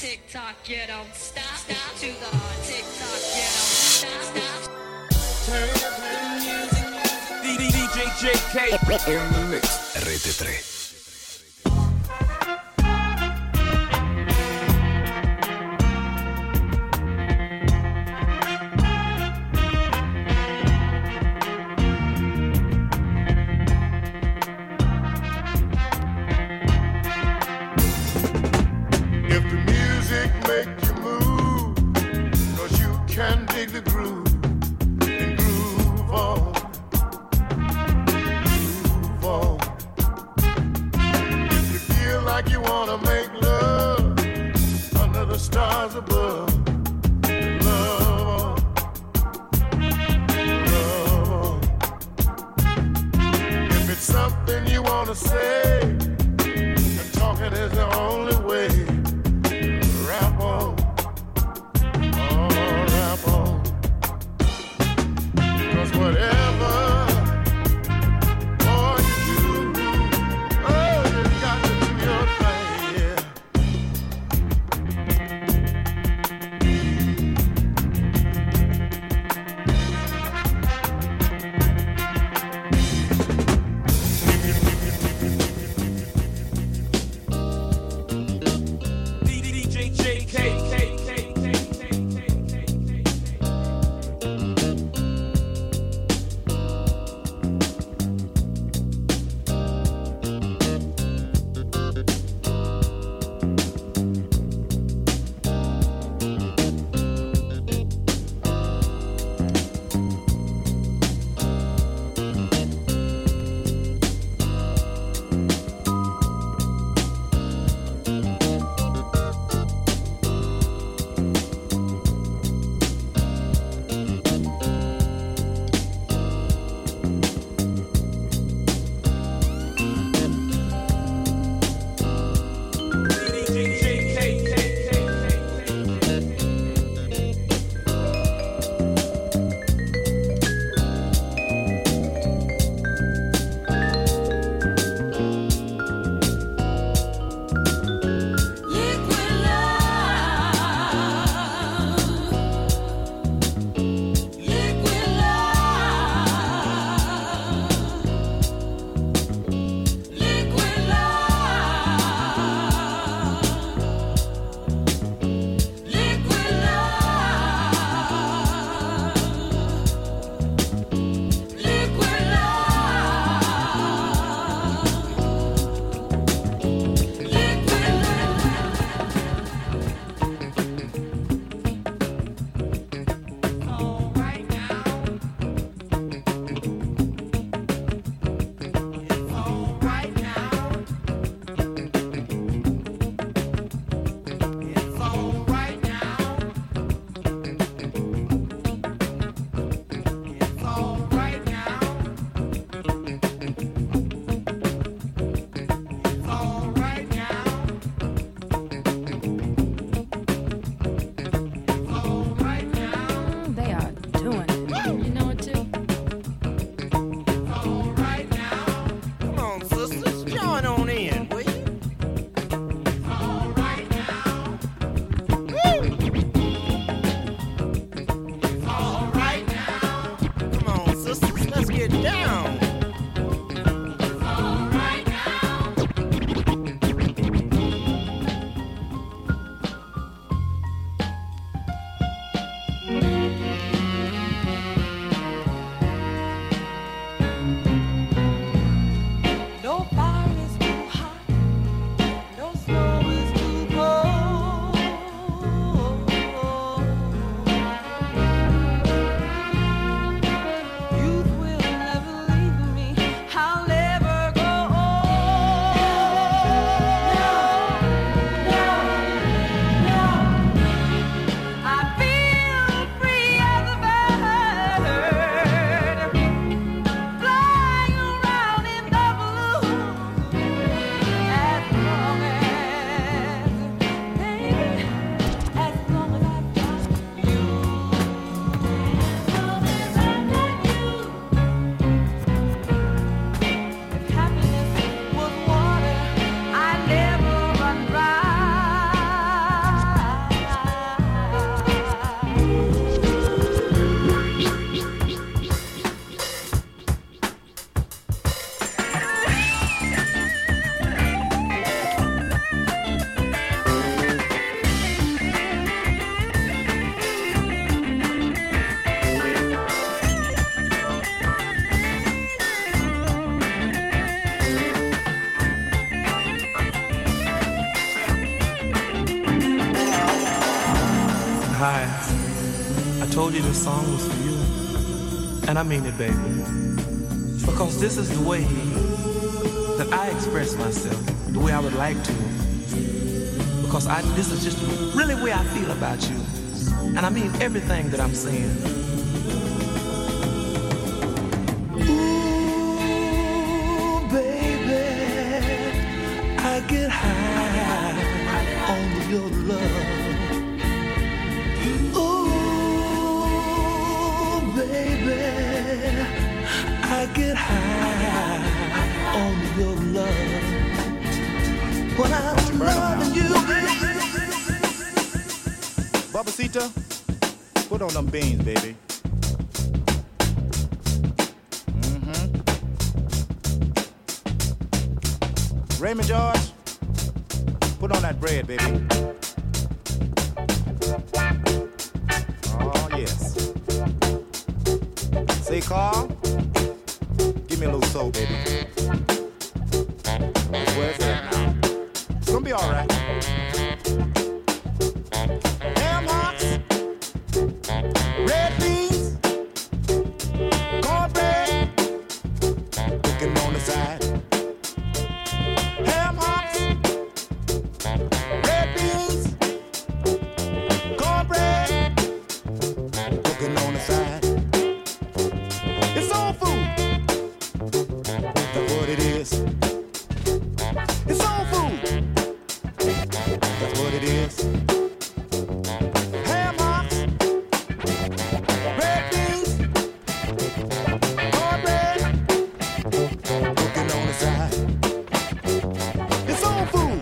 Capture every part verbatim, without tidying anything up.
tick tock, you don't stop, stop to the tick tock, you don't stop, stop. Turn up the music. D J J K in the mix. Rete tre. told you this song was for you. And I mean it, baby. Because this is the way that I express myself, the way I would like to. Because I, this is just really the way I feel about you. And I mean everything that I'm saying. Ooh, baby, I get high on your love. Baby, I get high on your love when I'm loving you. Babasita, put on them beans, baby. Mm-hmm. Raymond George, put on that bread, baby. Oh, yes. Say, Carl, give me a little soul, baby. Where's that now? It's gonna be all right. Ham hocks, red beans, cornbread, cooking on the side. Ham hocks, red beans, cornbread, cooking on the side. It's soul food. That's what it is. It's soul food. That's what it is. Ham hocks, red beans, cornbread, cooking on the side. It's soul food.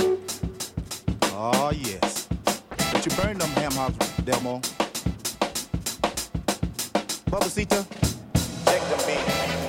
Oh yes. But you burn them ham hocks, Delmo. Babasita. Check the beat.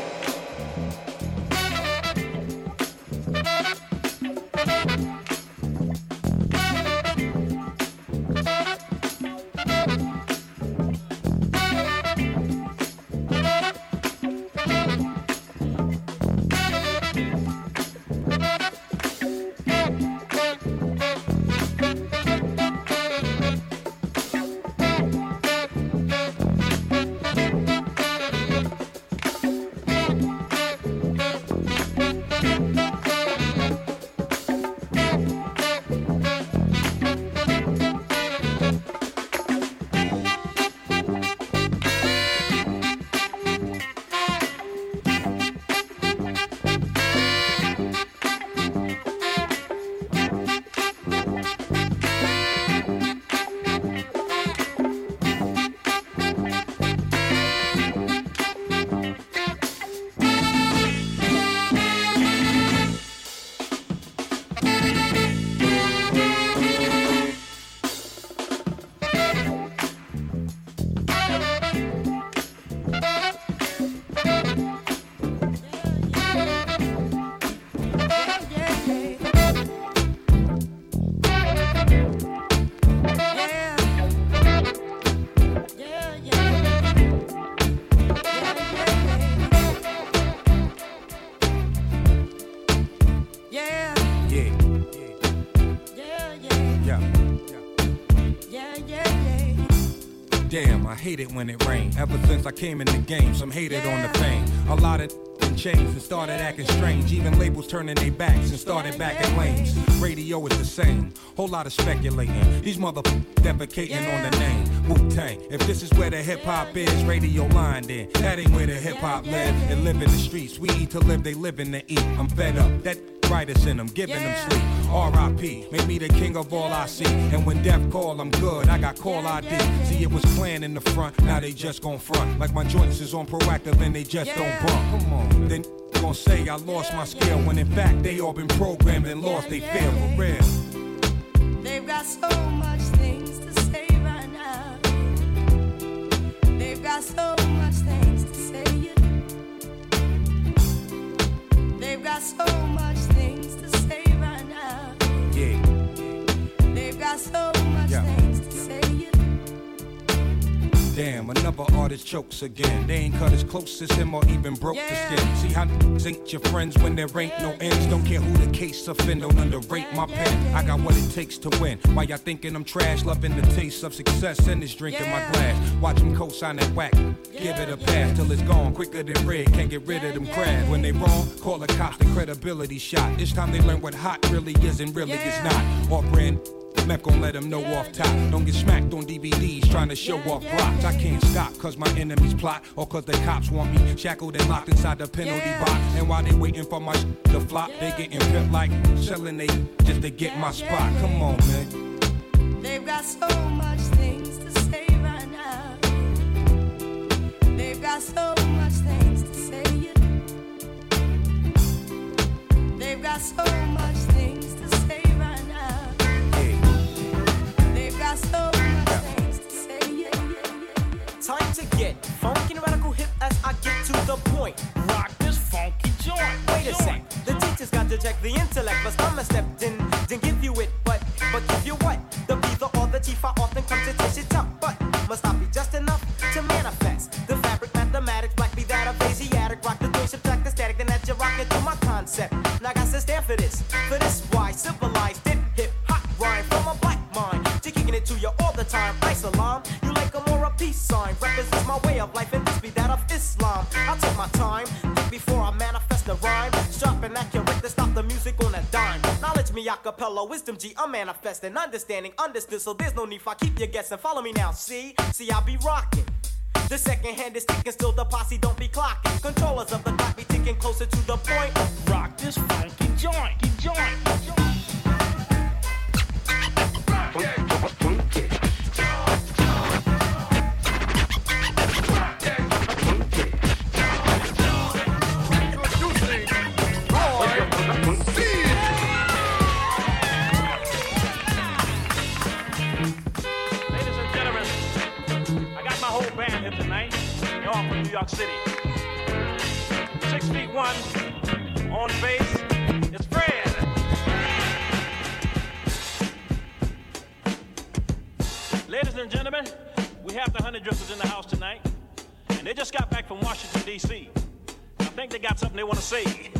Damn, I hate it when it rains. Ever since I came in the game, some hated on the fame. A lot of changed and started acting strange. Even labels turning their backs and started backing lanes. Radio is the same, whole lot of speculating. These motherfuckers defecating on the name Wu-Tang. If this is where the hip-hop is, radio line then. That ain't where the hip-hop live. They live in the streets, we eat to live, they living to eat. I'm fed up, that writers in them, giving them sleep. R I P, make me the king of all I see. And when death call, I'm good, I got call I D. See, it was planned in the front, now they just gon' front. Like my joints is on proactive and they just don't bump. Come on, then gon' say I lost my skill, when in fact they all been programmed and lost they feel for real. They've got so much things to say right now. They've got so much things to say. They've got so much things to say right now. Yeah. They've got so much yeah. things to say. Damn, another artist chokes again. They ain't cut as close as him or even broke yeah. the skin. See how ain't your friends when there ain't no ends. Don't care who the case offend, don't underrate my pen. I got what it takes to win. While y'all thinking I'm trash, loving the taste of success and this drink yeah. in my glass. Watch them co-sign that whack, yeah. give it a pass till it's gone quicker than red. Can't get rid of them crabs. When they wrong, call the cops, the credibility shot. This time they learn what hot really is and really yeah. is not. Or brand Meth gon' let them know off top. Don't get smacked on D V Ds trying to show off blocks. I can't stop cause my enemies plot or cause the cops want me shackled and locked inside the penalty box. And while they waiting for my sh- to flop, they getting pimped like selling they just to get my spot. Come on, man. They've got so much things to say right now. They've got so much things to say. They've got so much things to say right now. They've got so much things to say. Yeah, yeah, yeah. Time to get funky and radical hip as I get to the point. Rock this funky joint. Wait a sec, the teacher's got to check the intellect. But stomach stepped in, didn't give you it, but but give you what? The be the or the chief I often come to taste it tough, but must not be just enough to manifest the fabric mathematics. Black be that of Asiatic, rock the three, subtract the static, then that you rock into my concept. Now I got to stand for this, for this why civilized it hip hop rhyme from a black mind. To kicking it to you all the time. Islam, you like a more a peace sign. Represents my way of life and this be that of Islam. I'll take my time, think before I manifest the rhyme. Sharp and accurate to stop the music on a dime. Knowledge me acapella, wisdom G, I'm manifesting, understanding, understood. So there's no need for I keep you guessing. Follow me now, see, see I'll be rocking. The second hand is ticking, still the posse don't be clocking. Controllers of the clock be ticking closer to the point. Rock this funky joint, joint, joint. New York City. Six feet one on bass. It's Fred. Ladies and gentlemen, we have the Honey Drifters in the house tonight, and they just got back from Washington, D C I think they got something they want to say.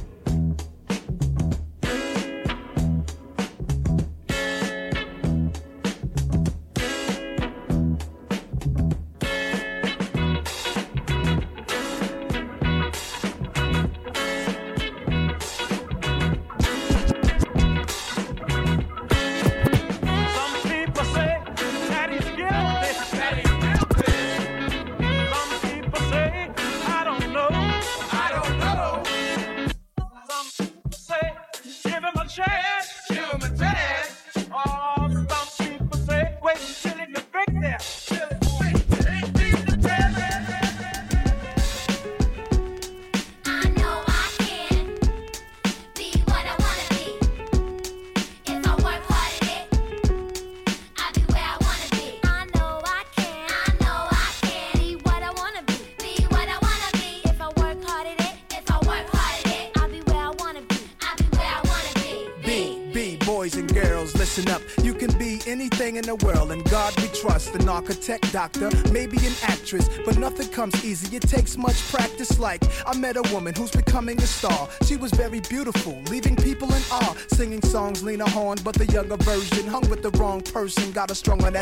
In the world, and God we trust. An architect, doctor, maybe an actress, but nothing comes easy. It takes much practice. Like I met a woman who's becoming a star. She was very beautiful, leaving people in awe. Singing songs, Lena Horne, but the younger version hung with the wrong person. Got her strung on that.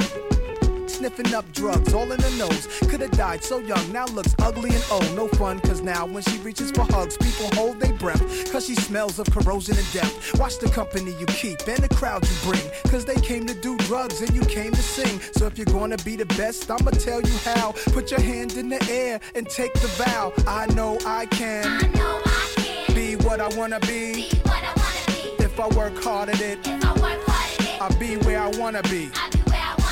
Sniffing up drugs, all in her nose. Could've died so young, now looks ugly and old. No fun, cause now when she reaches for hugs, people hold their breath, cause she smells of corrosion and death. Watch the company you keep and the crowd you bring, cause they came to do drugs and you came to sing. So if you're gonna be the best, I'ma tell you how. Put your hand in the air and take the vow. I know I can, I know I can be what I wanna be, be what I wanna be. If I work hard at it, if I work hard at it, I'll be where I wanna be. I'll be where I wanna be.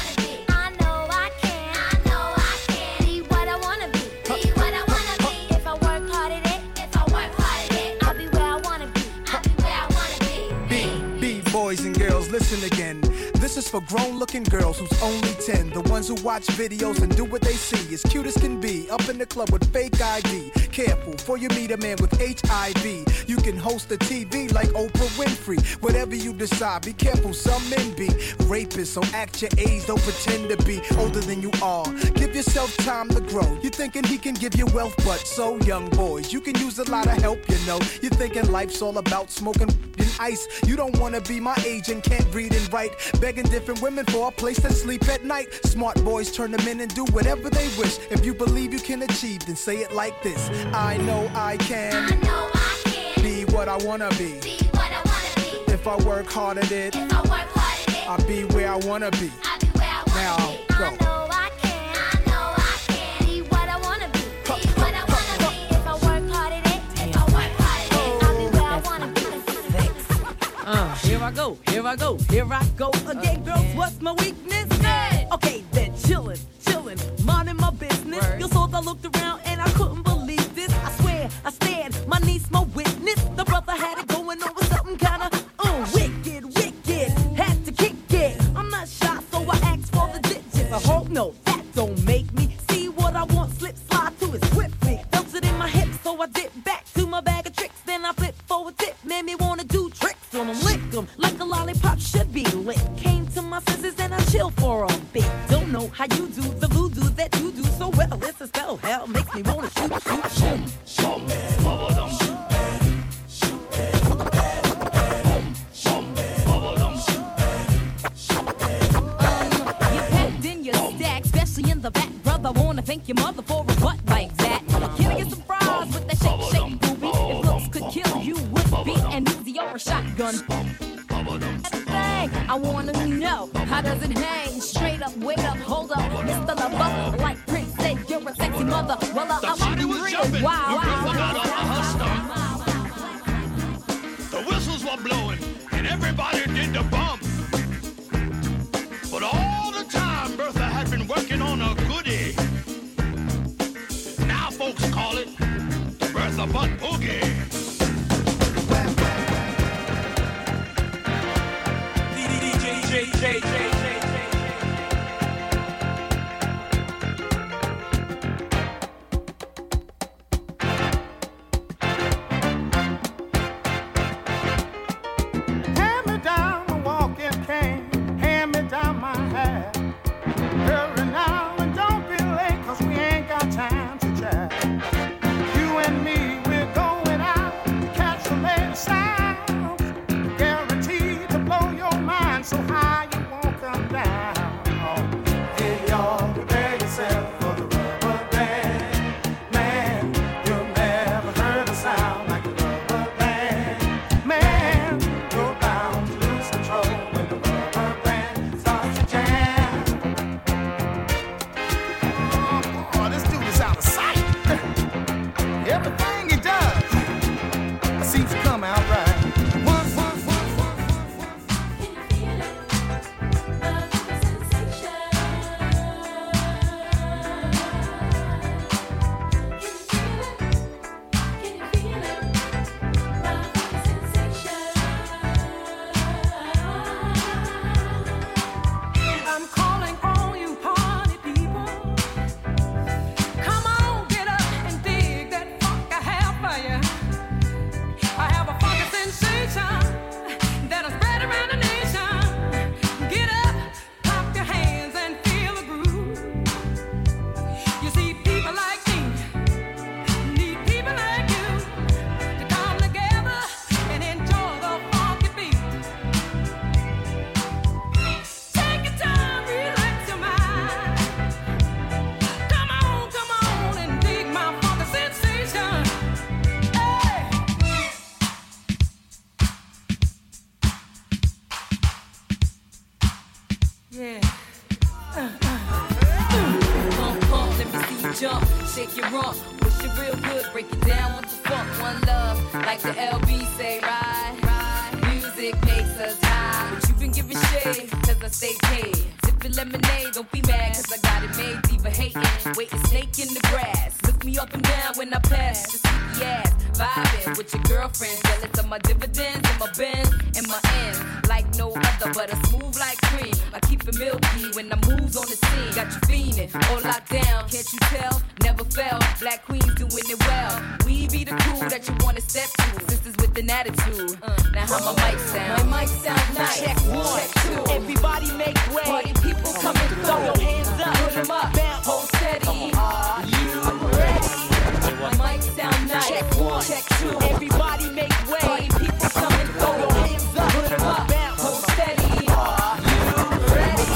Boys and girls, listen again. This is for grown-looking girls who's only ten. The ones who watch videos and do what they see. As cute as can be, up in the club with fake I D. Careful, for you meet a man with H I V. You can host a T V like Oprah Winfrey. Whatever you decide, be careful, some men be rapists. So act your age, don't pretend to be older than you are. Give yourself time to grow. You're thinking he can give you wealth, but so young boys, you can use a lot of help, you know. You're thinking life's all about smoking and ice. You don't wanna be my age and can't read and write. Begging different women for a place to sleep at night. Smart boys turn them in and do whatever they wish. If you believe you can achieve, then say it like this. I know I can. I know I can. Be what I wanna be. Be what I wanna be. If I work hard at it. If I work hard at it. I'll be where I wanna be. I'll be where I wanna now, be. Go. I know I can. I know I can. Be what I wanna be. Be what I wanna be. If I work hard at it. If I work hard at it. I'll be where I wanna be. Uh, here I go, here I go, here I go again, girls. What's my weakness? Hey. Okay, then chillin', chillin', minding my business. Word. You saw I looked around and I couldn't believe this. I swear, I stand, my niece, my witness. The brother had it going on with something kinda uh, wicked, wicked. Had to kick it. I'm not shy, so I asked for the digits. I hope no, that don't make me see what I want. Slip, slide to it swiftly. Felt it in my hips, so I dip back to my bag of tricks. Then I flip for a tip, made me wanna do tricks on them, lick them like a lollipop should be lit. Came to my senses and I chill for a bit. Don't know how you do the voodoo that you do so well. It's a spell, hell makes me wanna shoot, shoot, shoot. Show me, bubble them. In the back, brother, wanna thank your mother for a butt like that. Can I get some fries with that shake, shake, booby? If looks could kill you, would be an Uzi or a shotgun. Thing I wanna know, how does it hang? Straight up, wait up, hold up, Mister Lover. Like Prince said, you're a sexy mother. Well, uh, I want to be real. Wow, wow. The whistles were blowing, and everybody did the bump. But all the time, Bertha had been working on a goodie. Now folks call it the Bertha Butt Boogie. D J J J J. Shake your rump, push it real good, break it down with the funk. One love, like the L B say, ride, ride. Music makes us high, but you been giving shade, cause I stay paid. Sipping lemonade, don't be mad, cause I got it made. Diva hating, waiting snake in the grass. Lift me up and down when I pass, just keep the ass. Vibing with your girlfriend, jealous of my dividends and my Benz and my ends. Like like no other, but a smooth like cream. I keep it milky when I moves on the scene. Got you fiending, all locked down, can't you tell? Never fell, black queens doing it well. We be the crew that you wanna step to, sisters with an attitude. Uh, now how my mic sound? My mic sound nice. Check one, check two. Everybody make way. Party people coming through. Throw your hands up, put them up, bounce, hold steady. Are you ready? My mic sound nice. Check one, check two. Everybody make way. Party people coming through. Throw your hands up, put them up, bounce, hold steady. Are you ready?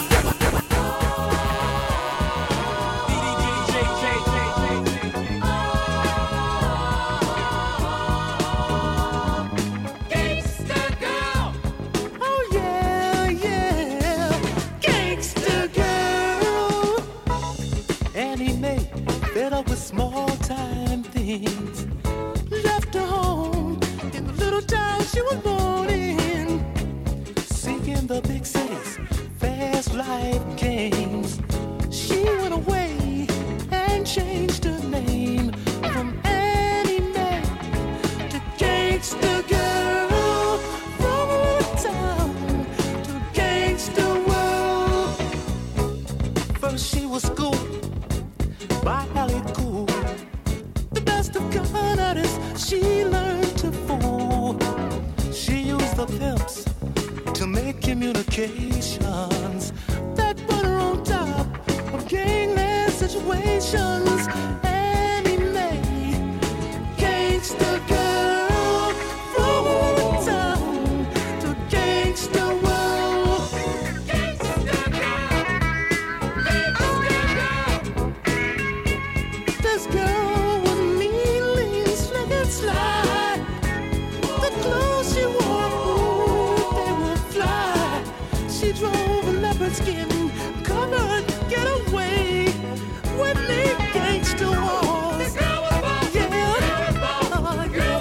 Gangsta girl. Oh yeah, yeah. Gangsta girl. Annie Mae fed up with small time things. Left her home in the little town she was born in. Seeking the big cities, fast life games. She went away and changed her name from Annie Mae to Gangsta Girl. From a town to Gangsta World. First she was schooled by Ellie Cool. The best of con artists she learned to fool. She used the pimps to make communications that put her on top of gangland situations. Annie Mae, Gangsta Girl, from a town to Gangsta World. Gangsta Girl, Gangsta Girl. This girl was mean, lean, slick and sly. The clothes she wore, ooh, they would fly. She drove a leopard skin covered getaway with me gangsta walls. Yeah, uh, yeah.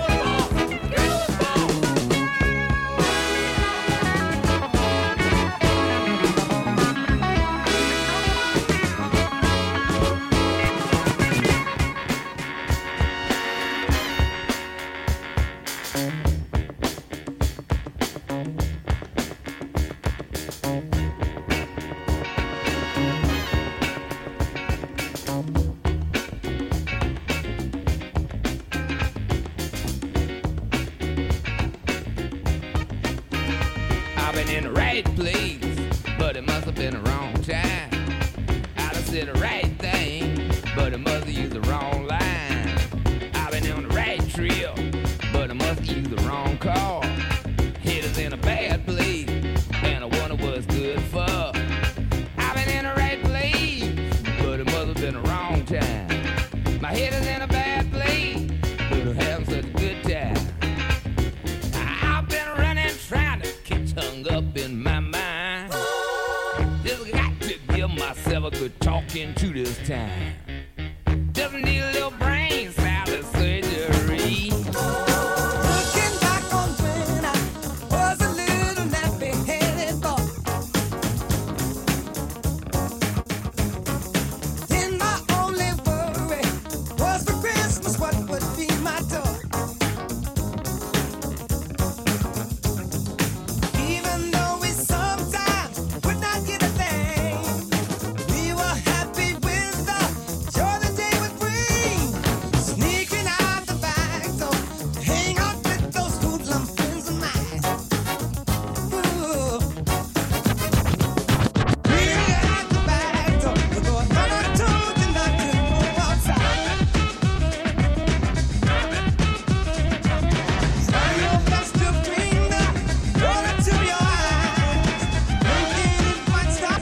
I've been in the right place, but it must have been the wrong time. I'd have said the right thing, but it must have used the wrong line. I've been on the right trail, but I must have used the wrong car. Head is in a bad place, and I wonder what's good for. I've been in the right place, but it must have been the wrong time. My head is in a bad place, but I'm having such a good time. I've been running, trying to keep tongue up in my mind. Just got to give myself a good talking to this time. Just need a little brain salad surgery. Looking back on when I was a little nappy-headed boy. Then my only worry was for Christmas what would be my toy. Even though we sometimes would not get a thing, we were happy with the joy the day would bring. Sneaking out the back door, hang out with those hoodlum friends of mine. Ooh. Sneaking out the back door, although I thought I told you not to go outside. Try your best to bring the water to your eyes. Thinking it might stop.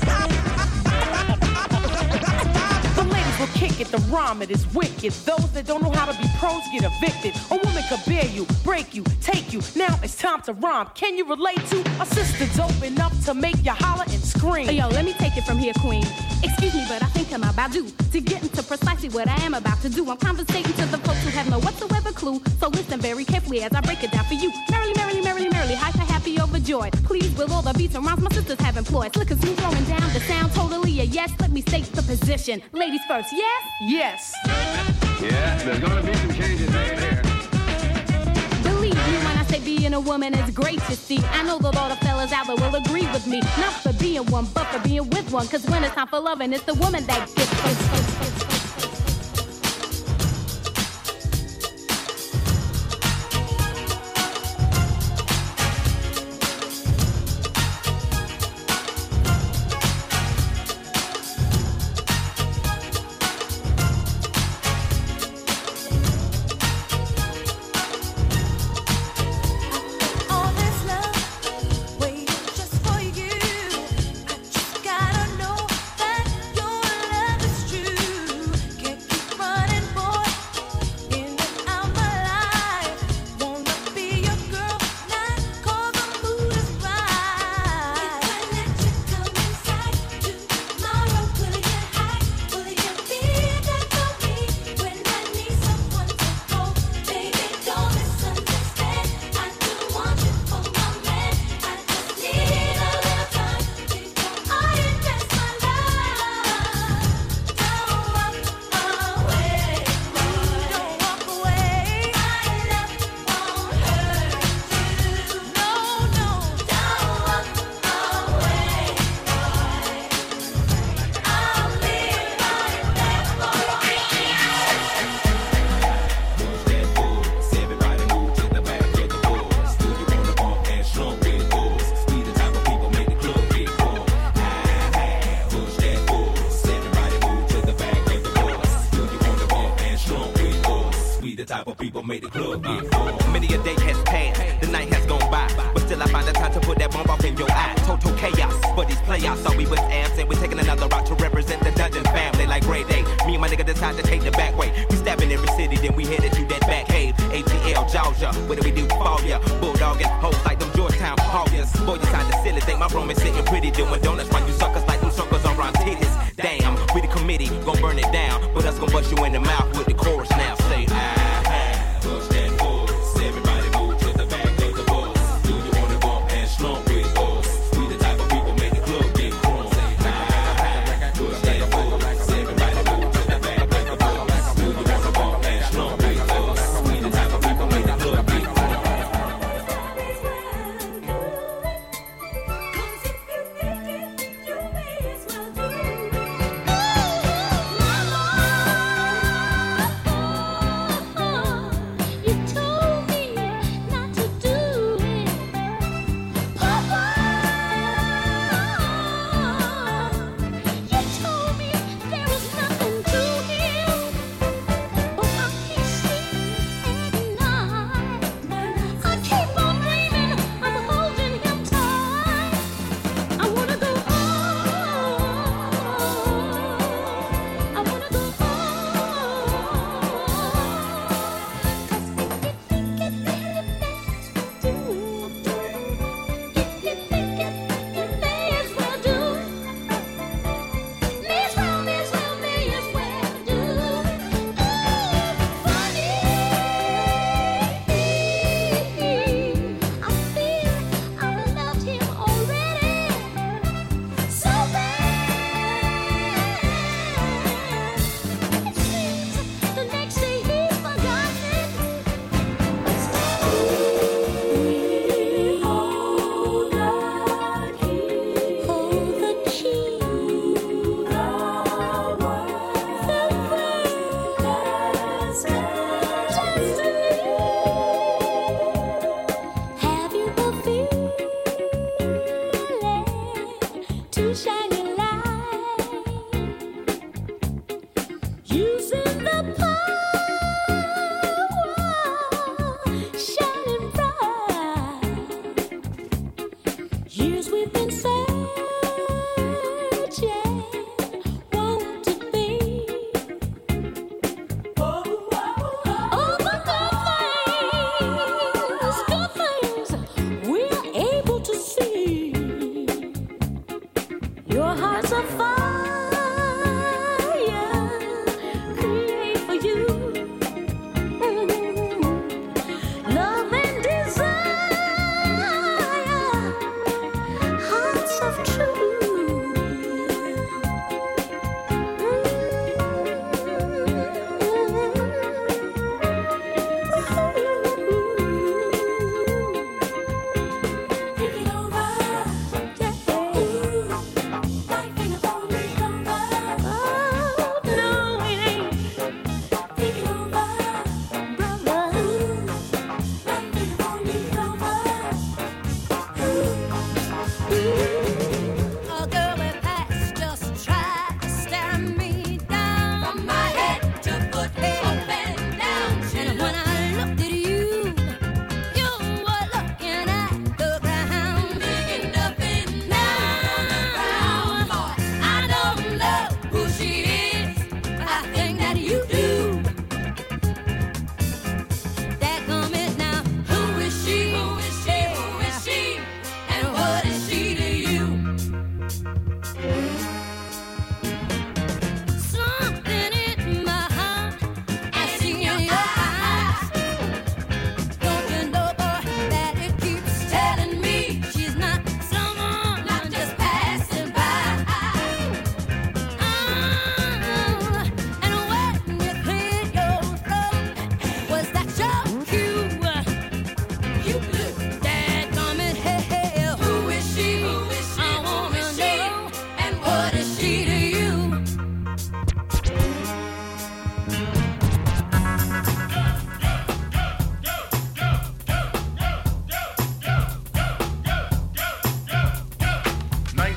The ladies will kick it, the rhyme it is wicked. Those that don't know how to be pros get evicted. A woman could bear you, break you, take you. Now it's time to rhyme. Can you relate to a sister dope enough to make you holler and scream? Yo, let me take it from here, queen. Excuse me, but I think I'm about due to get into precisely what I am about to do. I'm conversating to the folks who have no whatsoever clue. So listen very carefully as I break it down for you. Merrily, merrily, merrily, merrily, hyper, happy, overjoyed. Please, with all the beats and rhymes my sisters have employed. Slick as smooth throwing down the sound, totally a yes. Let me state the position. Ladies first, yes? Yes. Yeah, there's gonna be some changes made here. Believe me when I say say being a woman is great, you see. I know that all the fellas out there will agree with me. Not for being one, but for being with one. Cause when it's time for loving, it's the woman that gets first. Made the club get full. Many a day has passed, the night has gone by, but still I find the time to put that bomb off in your eye. Total chaos, but these playoffs thought we was absent. We're taking another route to represent the Dungeon family like Grey Day. Me and my nigga decide to take the back way. We stabbing every city, then we headed to that back cave. A T L, Georgia, what do we do? Fall ya, bulldogging hoes like them Georgetown Hoggers. Boy, you sound silly, think my room is sitting pretty, doing donuts while you suckers like them suckers on round titties. Damn, we the committee, gon' burn it down, but us gon' bust you in the mouth with the chorus now. Say ah. Push that force, everybody move to the back of the bus. Do you wanna bump and slump with us? We the type of people make the club get crunk. Push that force, everybody move to the back of the bus. Do you wanna bump and slump with us? We the type of people make the club get crunk.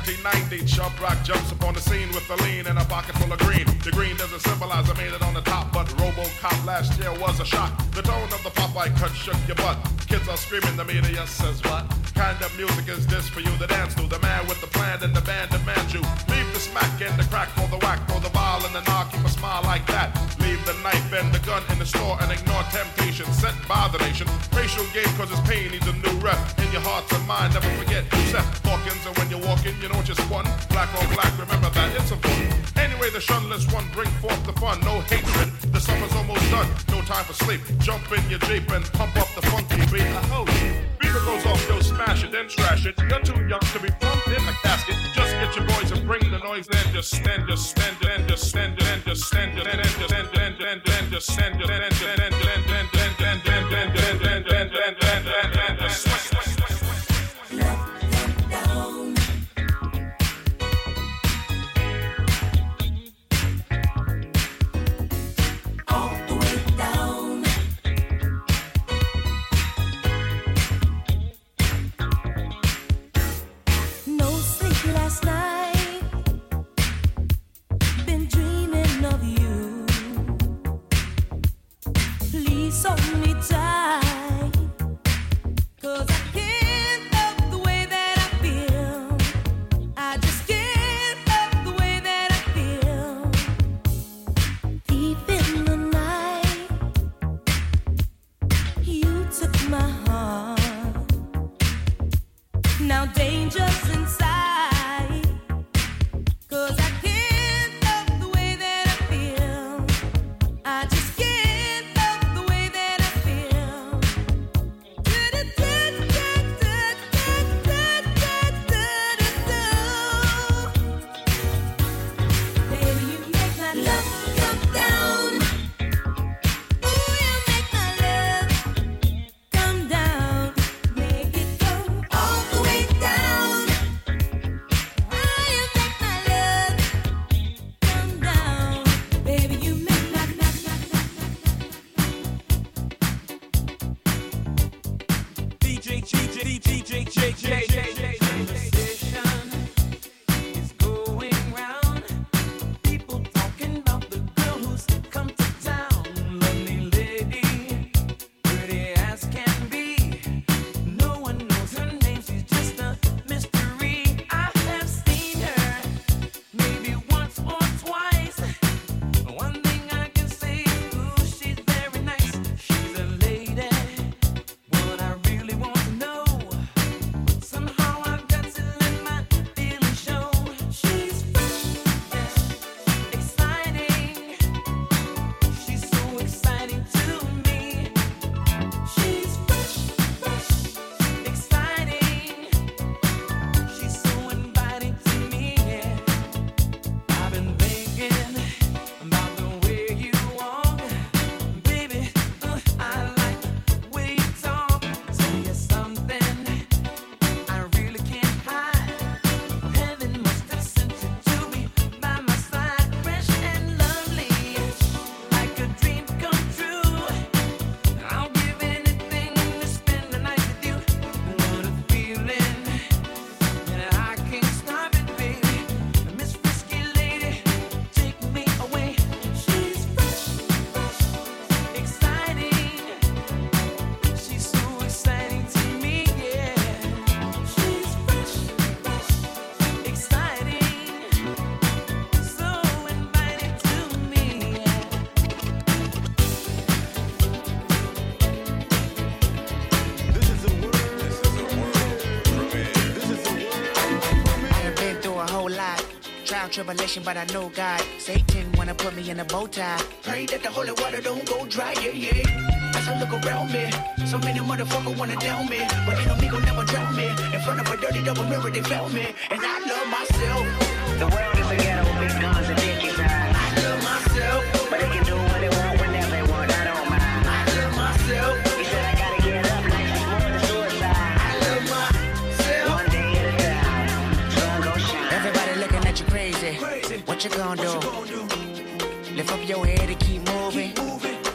nineteen ninety, Chubb Rock jumps upon the scene with the lean and a pocket full of green. The green doesn't symbolize I made it on the top, but RoboCop last year was a shock. The tone of the Popeye cut shook your butt. Kids are screaming, the media says what? Kind of music is this for you to dance to? The man with the plan and the band demands you. Leave the smack and the crack for the whack, for the ball and the knock, keep a smile like that. Leave the knife and the gun in the store and ignore temptation sent by the nation. Racial game cause his pain needs a new rep. In your heart and mind, never forget Seth Hawkins. And when you're walking, you know just one. Black on black, remember that, it's a fun. Anyway, the shunless one bring forth the fun. No hatred, the summer's almost done. No time for sleep. Jump in your Jeep and pump up the funky beat. Oh, beaver goes off, yo, smash it, then trash it. You're too young to be plumped in a casket. Just get your boys and bring the noise, then just stand, just stand, and just stand, and just stand, and just stand, and just stand, and just stand, and just stand, and just stand, and just stand, and just stand, and just tribulation, but I know God. Satan wanna put me in a bow tie. Pray that the holy water don't go dry, yeah, yeah. As I look around me, so many motherfuckers wanna down me, but ain't no me gon' never drown me. In front of a dirty double mirror, they found me, and I love myself. The world is a ghetto, big guns and dick inside. I love myself, but they can do what they want whenever they want. I don't mind. I love myself. He said I gotta get up, like it's more than suicide. I love myself. One day at a time, sun gon' shine. Everybody looking at you crazy. What you gonna do? Lift up your head and keep moving.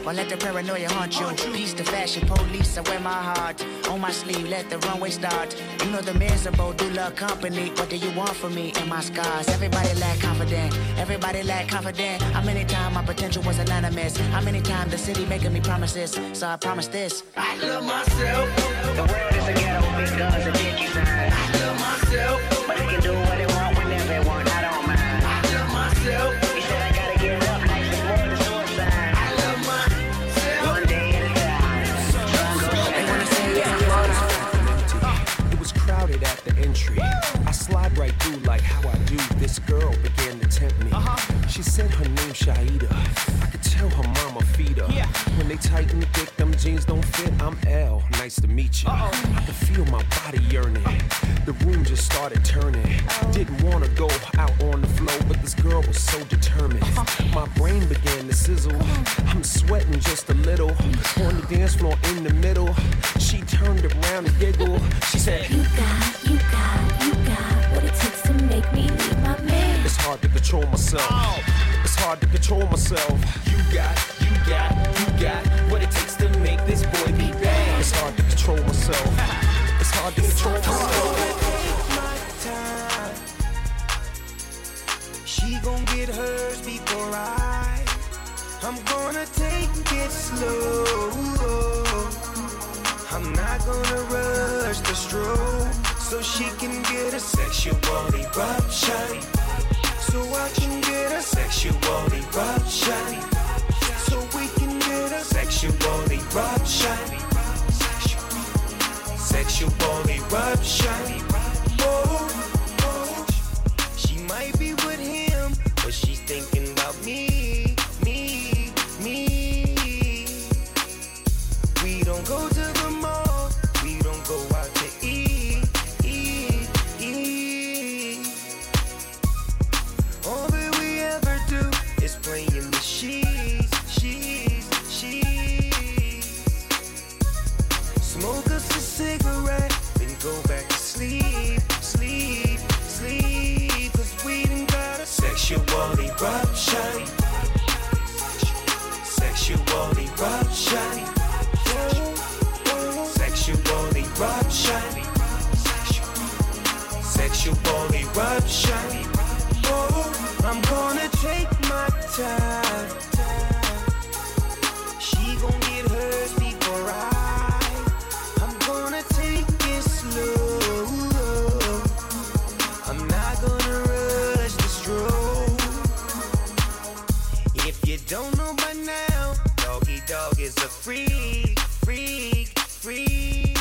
or let the paranoia haunt you. Peace to fashion police, I wear my heart on my sleeve, let the runway start. You know the miserable do love company. What do you want from me and my scars? Everybody lack confident, everybody lack confident. How many times my potential was anonymous? How many times the city making me promises? So I promise this. I love myself. The world is a ghetto, big guns and dicky signs. I love myself. But they can do what they want whenever they want, I don't mind. I love myself. You said I gotta get up, like it's more than suicide. I love myself. One day at a time. They wanna say yeah, it was crowded at the entry. I slide right through like how I do. This girl began to tempt me. Uh-huh. She said her name Shaida. I could tell her mama feed her. Yeah. When they tighten thick, them jeans don't fit. I'm L. Nice to meet you. Uh-oh. I could feel my body yearning. The room just started turning. Oh. Didn't want to go out on the floor, but this girl was so determined. Uh-huh. My brain began to sizzle. Uh-huh. I'm sweating just a little. On the dance floor in the middle, she turned around and giggled. She said, You got, you got, you got what it takes to make me leave my man. It's hard to control myself. Oh. It's hard to control myself. You got, you got, you got what it takes to make this boy be bad. It's hard to control myself. It's hard to control myself. She gon' get hers before I. I'm gonna take it slow. I'm not gonna rush the stroke, so she can get a sexual eruption. So I can get a sexual eruption. So we can get a sexual eruption. Sexual eruption. Oh, oh. She might be with him, but she's thinking about me, me, me. We don't go to the mall, we don't go out to eat, eat, eat. All that we ever do is play in the sheets, sheets, sheets. Smoke us a cigarette, then go back to sleep, sleep, sleep. Cause we done got a sexual eruption. Sexual eruption. Sexual eruption. Sexual eruption. Oh, I'm gonna take my time. She gon' get hers before I. I'm gonna take it slow. I'm not gonna rush the stroke. If you don't know by now, Doggy Dog is a freak, freak, freak.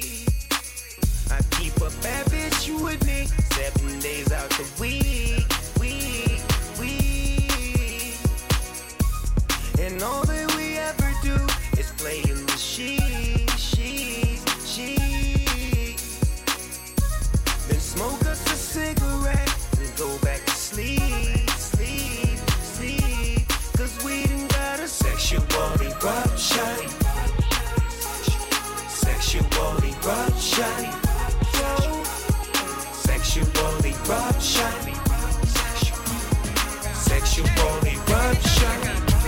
I keep a bad bitch with me seven days out the week, week, week. And all that we ever do is play in the sheets, sheets, sheets. Then smoke us a cigarette and go back to sleep, sleep, sleep. Cause we done got a sexual eruption. Sexual eruption. Sexual eruption. Sexual eruption.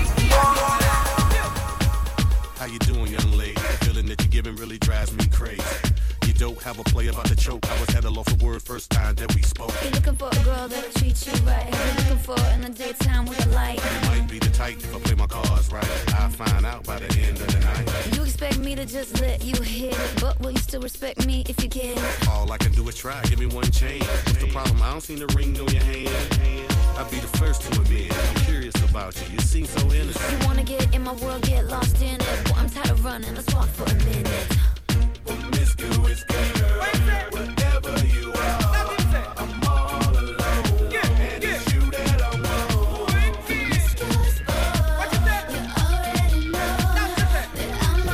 How you doing, young lady? The feeling that you're giving really drives me crazy. You don't have a play about to choke. I was at a loss of words first time that we spoke. You're looking for a girl that'll treat you right. You're looking for in the daytime with a light. You might be the type if I play my cards right. I'll find out by the end of the night. You expect me to just let you hit it, but will you still respect me if you get it? All I can do is try, give me one chance. What's the problem? I don't see the ring on your hand. I'll be the first to admit I'm curious about you. You seem so innocent. You wanna get in my world, get lost in it. Boy, I'm tired of running, let's walk for a minute. Promiscuous girl, whatever you are, I'm all alone, and it's you that I want. Promiscuous boy, you already know that I'm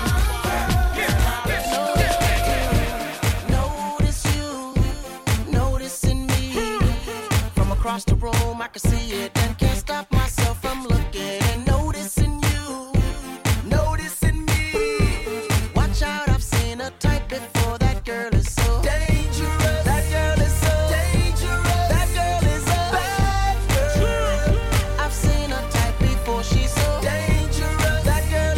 all alone. Notice you, noticing me. From across the room, I can see it and can't stop myself from looking and noticing you, noticing me. Watch out, I've seen a type before. That girl is so dangerous. That girl is so dangerous. That girl is a bad girl. I've seen a type before. She's so dangerous. That girl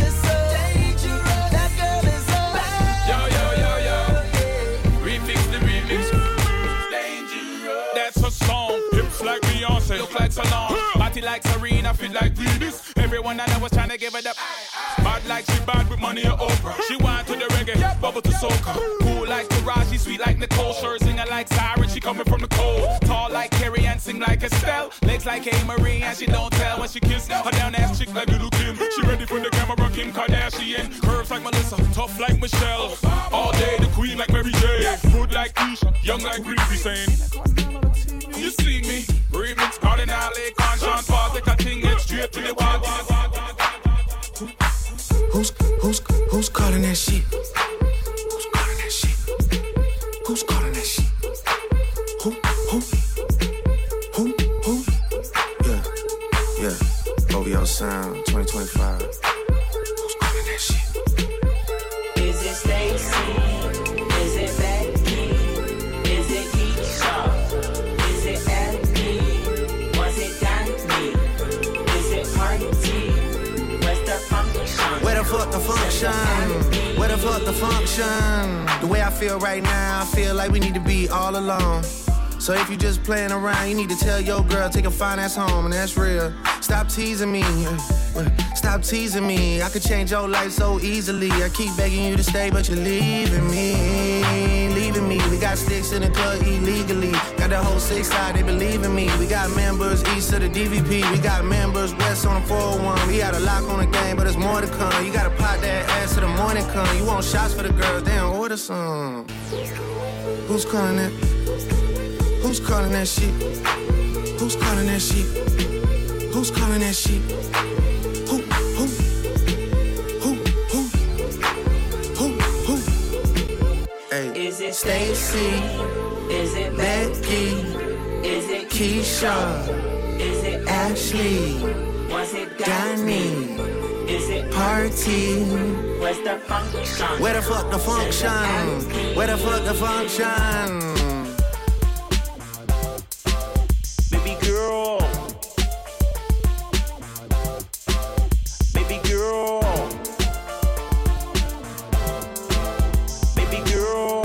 Dressed like Beyonce, look like Solange. Body like Serena, fit like Venus. Everyone I know was trying to give it up. Bad like she bad with money or Oprah. She wine to the reggae, bubble to soca. Cool like Taraji, sweet like Nicole. Sure singer like Siren, she coming from the cold. Tall like Carrie and sing like Estelle. Legs like A-Marie and she don't tell when she kiss. Her down ass chick like Little Kim. She ready for the camera, Kim Kardashian. Curves like Melissa, tough like Michelle. All day the queen like Mary J. Good like Keisha, young like Greasy saying. You see me, remix, Cardinal, Conscience, Paul, take a thing, get straight to the wall. Who's, who's, who's calling that shit? Who's calling that shit? Who's calling that shit? Who, who, who, who? Yeah, yeah, O V O Sound twenty twenty-five. Who's calling that shit? Is it Stacy? Is it Becky? Is it Keisha? Is it Abby? Was it Danny? Is it Party? Where's the function? Where the fuck the function? Where the fuck the function? The way I feel right now, I feel like we need to be all alone. So if you just playing around, you need to tell your girl, take a fine ass home, and that's real. Stop teasing me, stop teasing me. I could change your life so easily. I keep begging you to stay, but you're leaving me, leaving me. We got sticks in the club illegally. Got the whole six side, they believe in me. We got members east of the D V P. We got members west on the four oh one. We got a lock on the game, but there's more to come. You gotta pop that ass till the morning come. You want shots for the girls, then order some. Who's calling it? Who's calling that shit? Who's calling that shit? Who's calling that shit? Who, who, who, who, who, who? Hey, is it Stacy? Is it Becky? Is it Keisha? Is it Ashley? Was it Danny? Is it Party? Where's the function? Where the fuck the function? Where the fuck the function? Baby girl, baby girl, baby girl.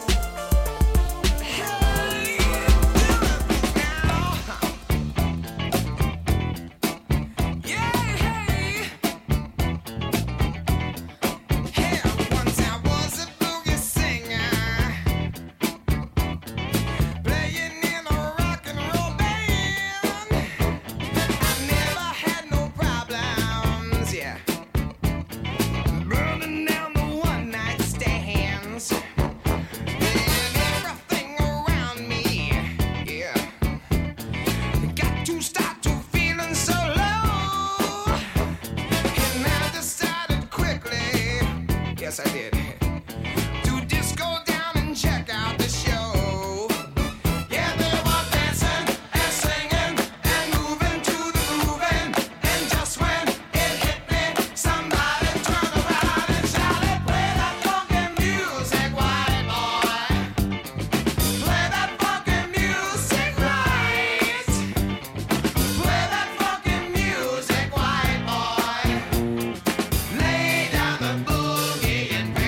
Yes, I did. To just go down and check out the show. Yeah, they were dancing and singing and moving to the grooving. And just when it hit me, somebody turned around and shouted, "Play that funky music, white boy. Play that funky music right. Play that funky music, white boy. Lay down the boogie."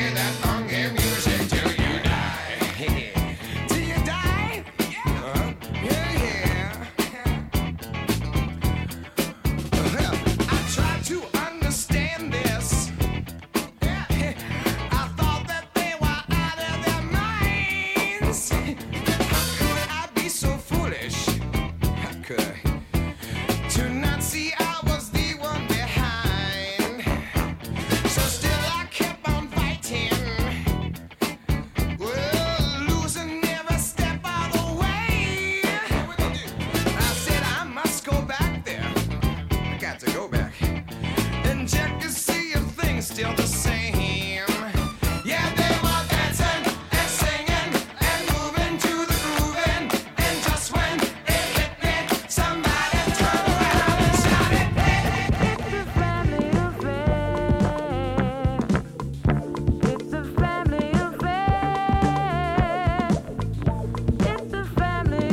Still the same. Yeah, they were dancing and singing and moving to the grooving. And just when it hit me, somebody turned around and shouted, "It's a family affair. It's a family affair. It's a family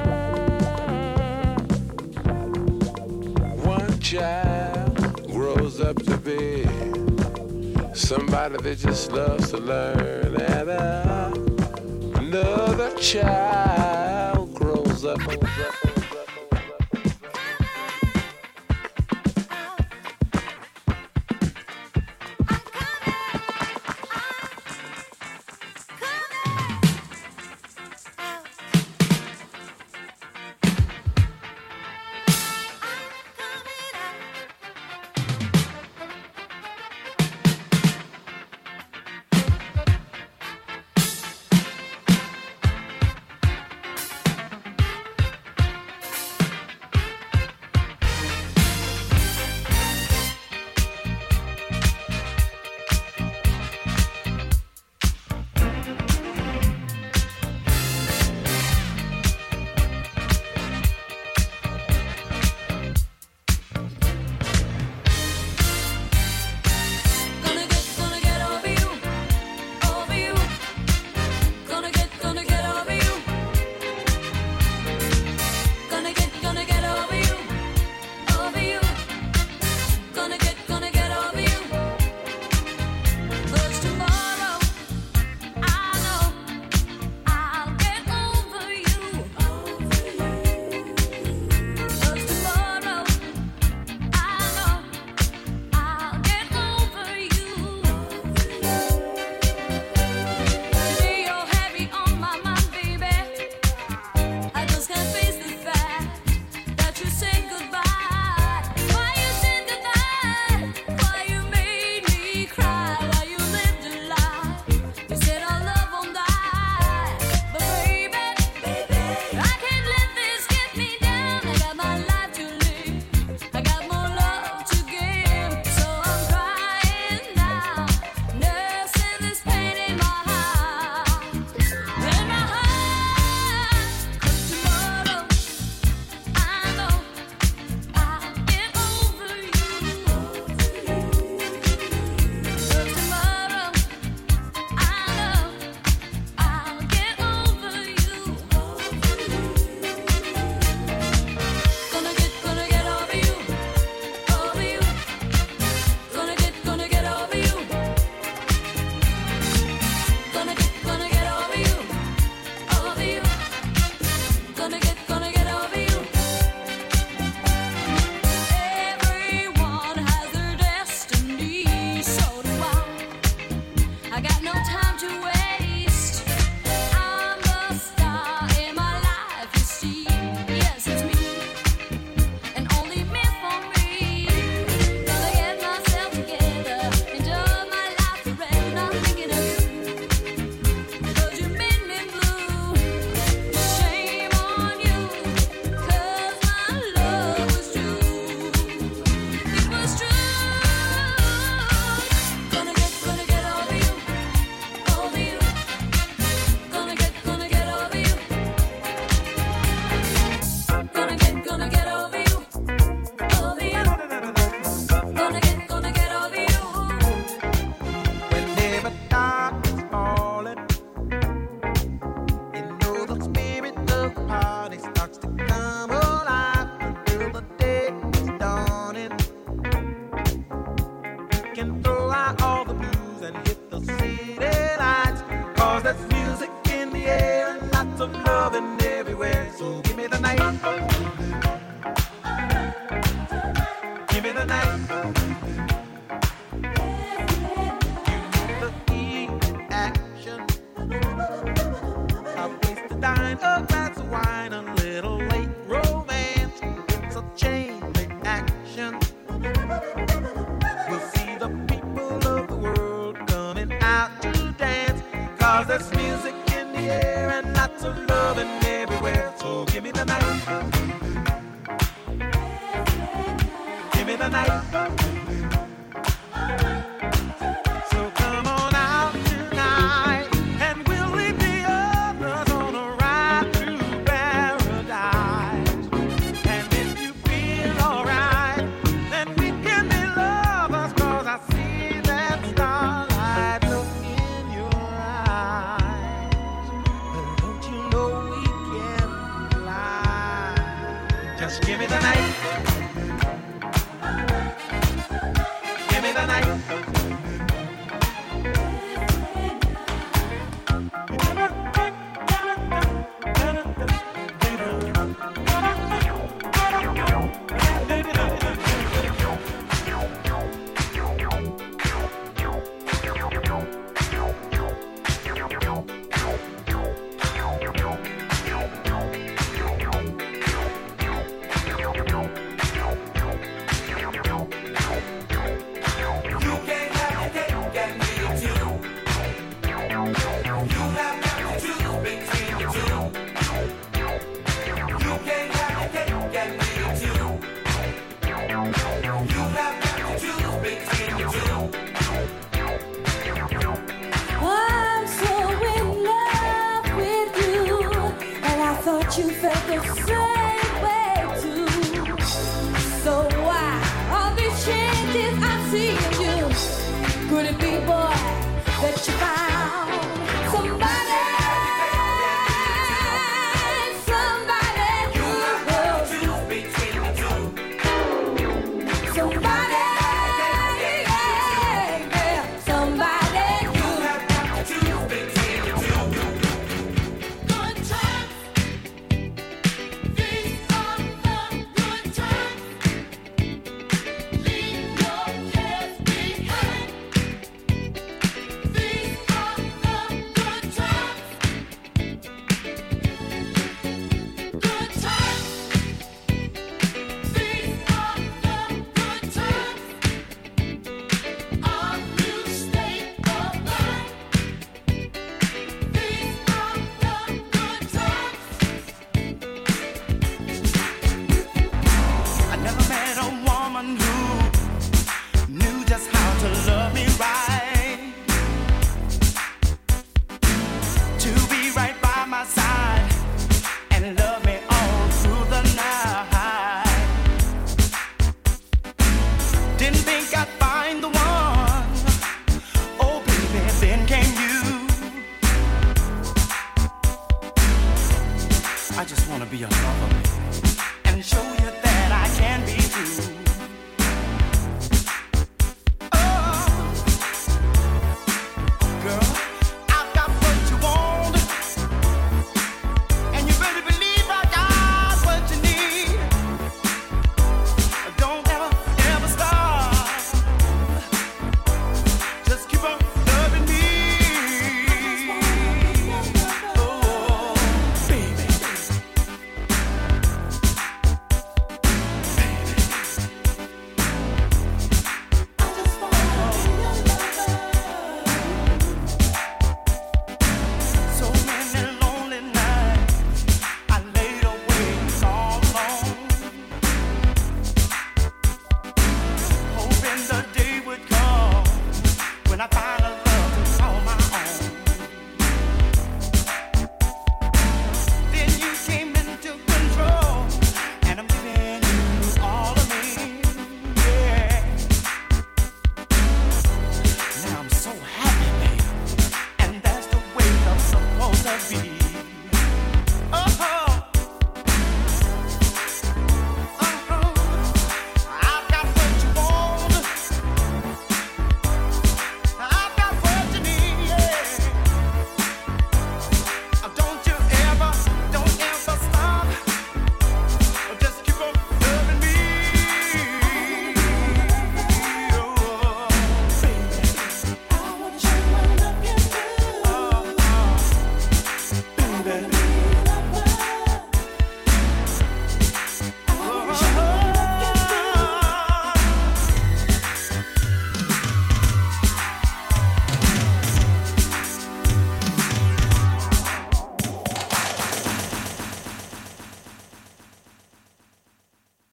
affair." One child grows up to be somebody that just loves to learn, and uh, another child grows up, grows up, grows up. night. Give me the night. The key action. A place to dine, a glass of wine, a little late romance. It's a chain reaction. We'll see the people of the world coming out to dance. Cause there's music in the air and lots of loving everywhere. So give me the night. Give me the night. So come on out tonight and we'll leave the others on a ride to paradise. And if you feel alright, then we can be lovers. Cause I see that starlight look in your eyes. But don't you know we can fly? Just give me the night.